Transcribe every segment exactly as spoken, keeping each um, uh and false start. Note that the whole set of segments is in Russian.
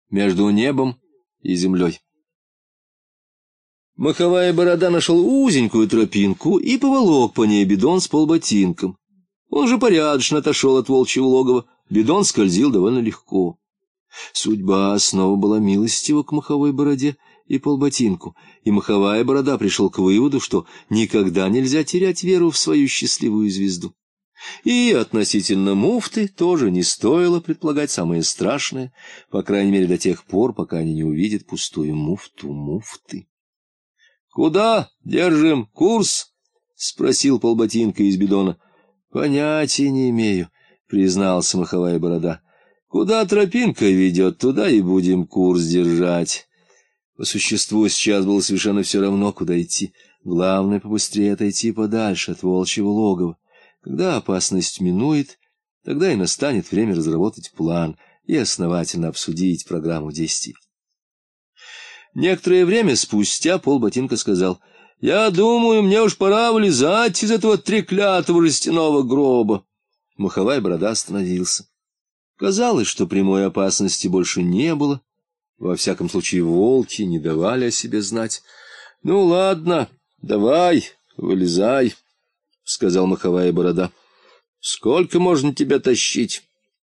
между небом и землей. Маховая борода нашел узенькую тропинку и поволок по ней бидон с полботинком. Он же порядочно отошел от волчьего логова, бидон скользил довольно легко. Судьба снова была милостива к маховой бороде и полботинку, и маховая борода пришел к выводу, что никогда нельзя терять веру в свою счастливую звезду. И относительно муфты тоже не стоило предполагать самое страшное, по крайней мере до тех пор, пока они не увидят пустую муфту муфты. — Куда держим курс? — спросил полботинка из бидона. — Понятия не имею, — признался маховая борода. — Куда тропинка ведет, туда и будем курс держать. По существу сейчас было совершенно все равно, куда идти. Главное, побыстрее отойти подальше от волчьего логова. Когда опасность минует, тогда и настанет время разработать план и основательно обсудить программу действий. Некоторое время спустя полботинка сказал: — Я думаю, мне уж пора вылезать из этого треклятого жестяного гроба. Маховая борода остановился. Казалось, что прямой опасности больше не было. Во всяком случае, волки не давали о себе знать. — Ну, ладно, давай, вылезай, — сказал маховая борода. — Сколько можно тебя тащить?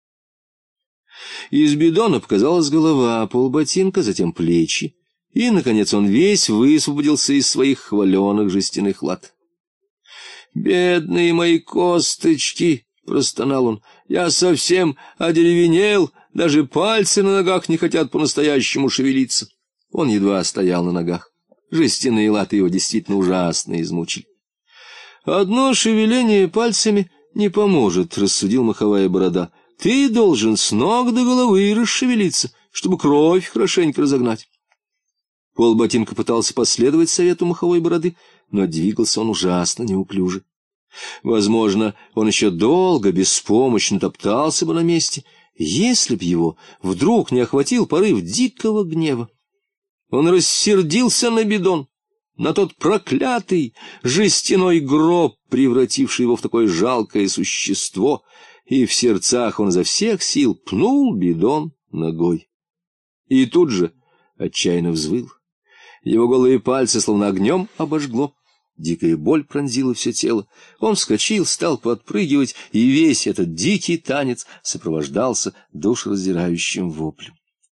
Из бидона показалась голова полботинка, затем плечи, и, наконец, он весь высвободился из своих хваленых жестяных лат. — Бедные мои косточки! — простонал он. — Я совсем одеревенел, даже пальцы на ногах не хотят по-настоящему шевелиться. Он едва стоял на ногах. Жестяные латы его действительно ужасно измучили. — Одно шевеление пальцами не поможет, — рассудил маховая борода. — Ты должен с ног до головы расшевелиться, чтобы кровь хорошенько разогнать. Полботинка пытался последовать совету маховой бороды, но двигался он ужасно неуклюже. Возможно, он еще долго беспомощно топтался бы на месте, если б его вдруг не охватил порыв дикого гнева. Он рассердился на бидон, на тот проклятый жестяной гроб, превративший его в такое жалкое существо, и в сердцах он изо всех сил пнул бидон ногой. И тут же отчаянно взвыл. Его голые пальцы словно огнем обожгло. Дикая боль пронзила все тело. Он вскочил, стал подпрыгивать, и весь этот дикий танец сопровождался душераздирающим воплем.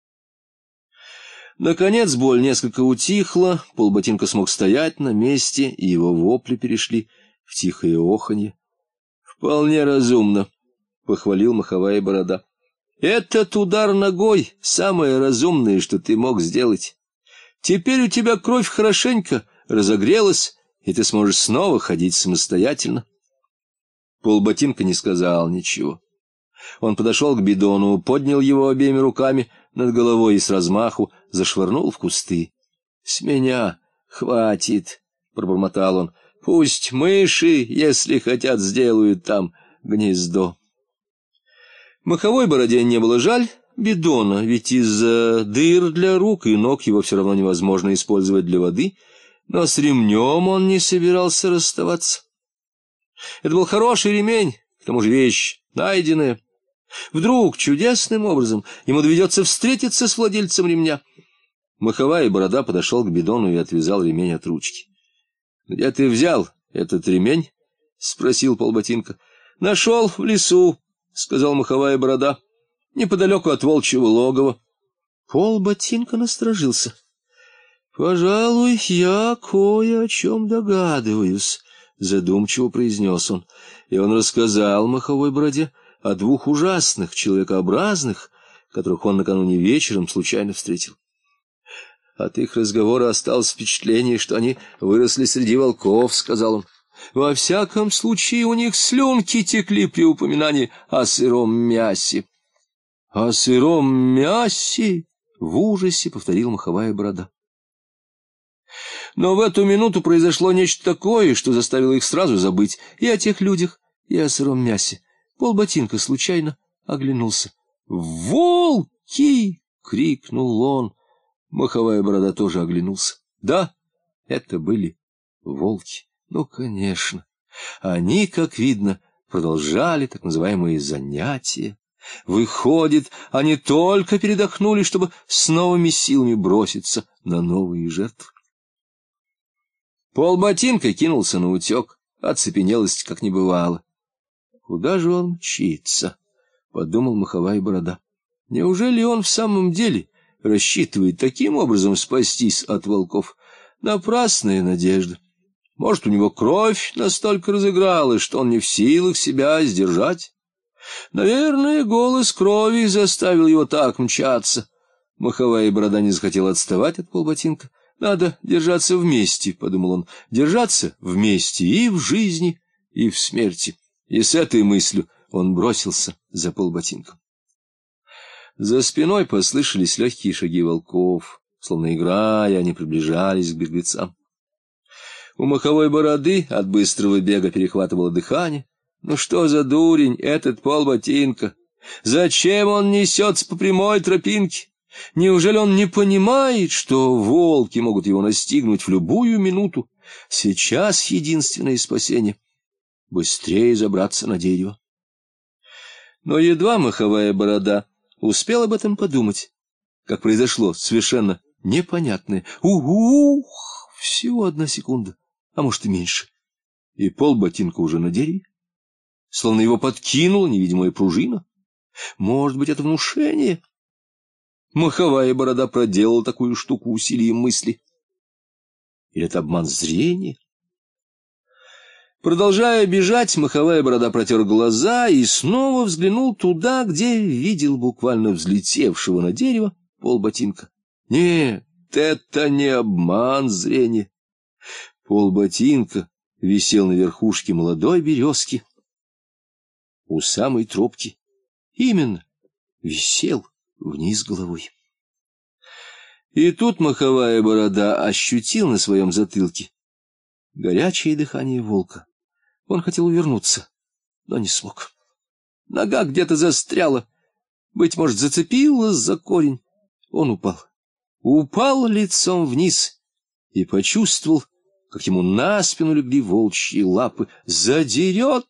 Наконец боль несколько утихла, полботинка смог стоять на месте, и его вопли перешли в тихое оханье. — Вполне разумно, — похвалил маховая борода. — Этот удар ногой — самое разумное, что ты мог сделать. Теперь у тебя кровь хорошенько разогрелась, и ты сможешь снова ходить самостоятельно. Полботинка не сказал ничего. Он подошел к бидону, поднял его обеими руками над головой и с размаху зашвырнул в кусты. — С меня хватит, — пробормотал он. — Пусть мыши, если хотят, сделают там гнездо. Маховой бороде не было жаль бидона, ведь из-за дыр для рук и ног его все равно невозможно использовать для воды, но с ремнем он не собирался расставаться. Это был хороший ремень, к тому же вещь найденная. Вдруг чудесным образом ему доведется встретиться с владельцем ремня. Маховая борода подошел к бидону и отвязал ремень от ручки. — Где ты взял этот ремень? — спросил полботинка. — Нашел в лесу, — сказал маховая борода, — неподалеку от волчьего логова. Полботинка насторожился. — Пожалуй, я кое о чем догадываюсь, — задумчиво произнес он. И он рассказал маховой бороде о двух ужасных человекообразных, которых он накануне вечером случайно встретил. От их разговора осталось впечатление, что они выросли среди волков, — сказал он. Во всяком случае, у них слюнки текли при упоминании о сыром мясе. — О сыром мясе? — в ужасе повторил маховая борода. Но в эту минуту произошло нечто такое, что заставило их сразу забыть и о тех людях, и о сыром мясе. Полботинка случайно оглянулся. «Волки!» — крикнул он. Маховая борода тоже оглянулся. Да, это были волки. Ну, конечно. Они, как видно, продолжали так называемые занятия. Выходит, они только передохнули, чтобы с новыми силами броситься на новые жертвы. Полботинка кинулся на утек, оцепенелость как не бывало. Куда же он мчится? — подумал моховая борода. Неужели он в самом деле рассчитывает таким образом спастись от волков? Напрасная надежда. Может, у него кровь настолько разыгралась, что он не в силах себя сдержать? Наверное, голос крови заставил его так мчаться. Моховая борода не захотел отставать от полботинка. Надо держаться вместе, — подумал он, — держаться вместе и в жизни, и в смерти. И с этой мыслью он бросился за полботинком. За спиной послышались легкие шаги волков. Словно играя, они приближались к беглецам. У моховой бороды от быстрого бега перехватывало дыхание. Ну что за дурень этот полботинка? Зачем он несется по прямой тропинке? Неужели он не понимает, что волки могут его настигнуть в любую минуту? Сейчас единственное спасение — быстрее забраться на дерево. Но едва моховая борода успел об этом подумать, как произошло совершенно непонятное. Ух! Всего одна секунда, а может и меньше. И полботинка уже на дереве. Словно его подкинула невидимая пружина. Может быть, это внушение? Моховая борода проделала такую штуку усилием мысли. Или это обман зрения? Продолжая бежать, моховая борода протер глаза и снова взглянул туда, где видел буквально взлетевшего на дерево полботинка. Нет, это не обман зрения. Полботинка висел на верхушке молодой березки у самой тропки. Именно, висел вниз головой. И тут моховая борода ощутил на своем затылке горячее дыхание волка. Он хотел увернуться, но не смог. Нога где-то застряла, быть может, зацепилась за корень. Он упал. Упал лицом вниз и почувствовал, как ему на спину легли волчьи лапы. Задерет!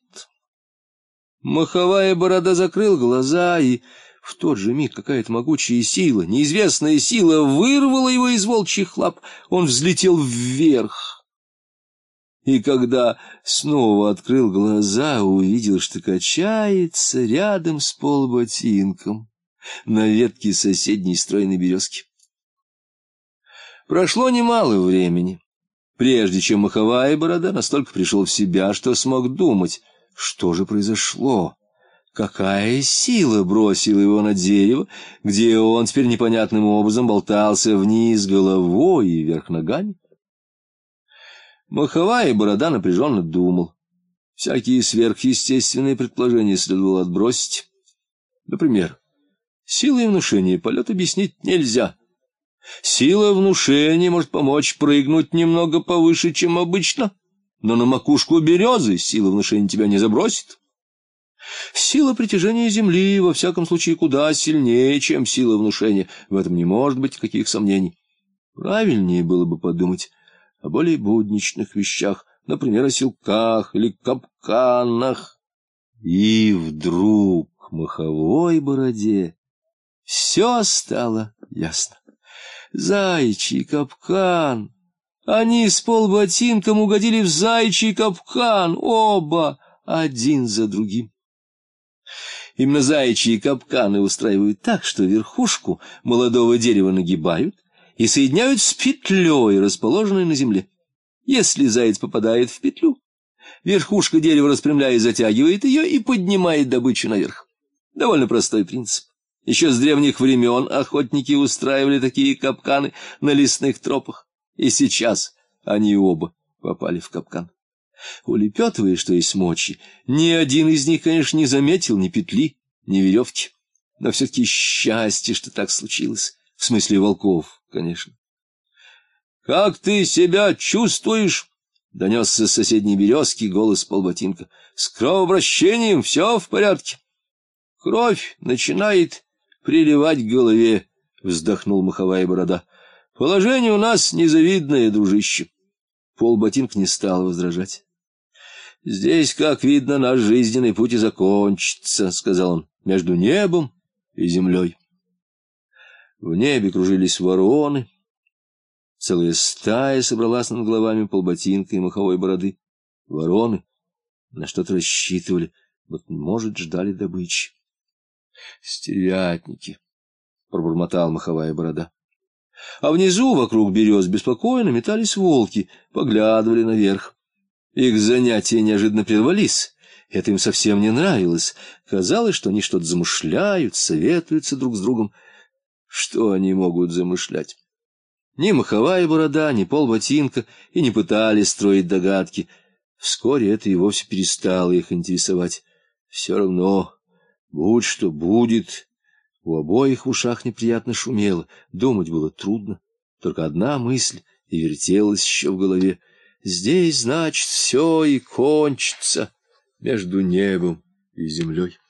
Моховая борода закрыл глаза, и в тот же миг какая-то могучая сила, неизвестная сила, вырвала его из волчьих лап. Он взлетел вверх. И когда снова открыл глаза, увидел, что качается рядом с полботинком на ветке соседней стройной березки. Прошло немало времени, прежде чем моховая борода настолько пришел в себя, что смог думать, что же произошло. Какая сила бросила его на дерево, где он теперь непонятным образом болтался вниз головой и вверх ногами? Моховая борода напряженно думал. Всякие сверхъестественные предположения следовало отбросить. Например, силой внушения полет объяснить нельзя. Сила внушения может помочь прыгнуть немного повыше, чем обычно, но на макушку березы сила внушения тебя не забросит. Сила притяжения Земли, во всяком случае, куда сильнее, чем сила внушения. В этом не может быть никаких сомнений. Правильнее было бы подумать о более будничных вещах, например, о силках или капканах. И вдруг моховой бороде все стало ясно. Заячий капкан! Они с полботинком угодили в заячий капкан, оба, один за другим. Именно заячьи капканы устраивают так, что верхушку молодого дерева нагибают и соединяют с петлей, расположенной на земле. Если заяц попадает в петлю, верхушка дерева, распрямляясь, затягивает ее и поднимает добычу наверх. Довольно простой принцип. Еще с древних времен охотники устраивали такие капканы на лесных тропах, и сейчас они оба попали в капкан. Улепетывая, что есть мочи, ни один из них, конечно, не заметил ни петли, ни веревки. Но все-таки счастье, что так случилось. В смысле волков, конечно. — Как ты себя чувствуешь? — донесся с соседней березки голос полботинка. — С кровообращением все в порядке. — Кровь начинает приливать к голове, — вздохнул моховая борода. — Положение у нас незавидное, дружище. Полботинка не стал возражать. — Здесь, как видно, наш жизненный путь и закончится, — сказал он, — между небом и землей. В небе кружились вороны. Целая стая собралась над головами Полботинка и Маховой Бороды. Вороны на что-то рассчитывали, вот, может, ждали добычи. — Стервятники, — пробормотал Маховая Борода. А внизу, вокруг берез, беспокойно метались волки, поглядывали наверх. Их занятия неожиданно прервались. Это им совсем не нравилось. Казалось, что они что-то замышляют, советуются друг с другом. Что они могут замышлять? Ни Маховая Борода, ни Полботинка и не пытались строить догадки. Вскоре это и вовсе перестало их интересовать. Все равно, будь что будет. У обоих в ушах неприятно шумело, думать было трудно. Только одна мысль и вертелась еще в голове. Здесь, значит, все и кончится между небом и землей.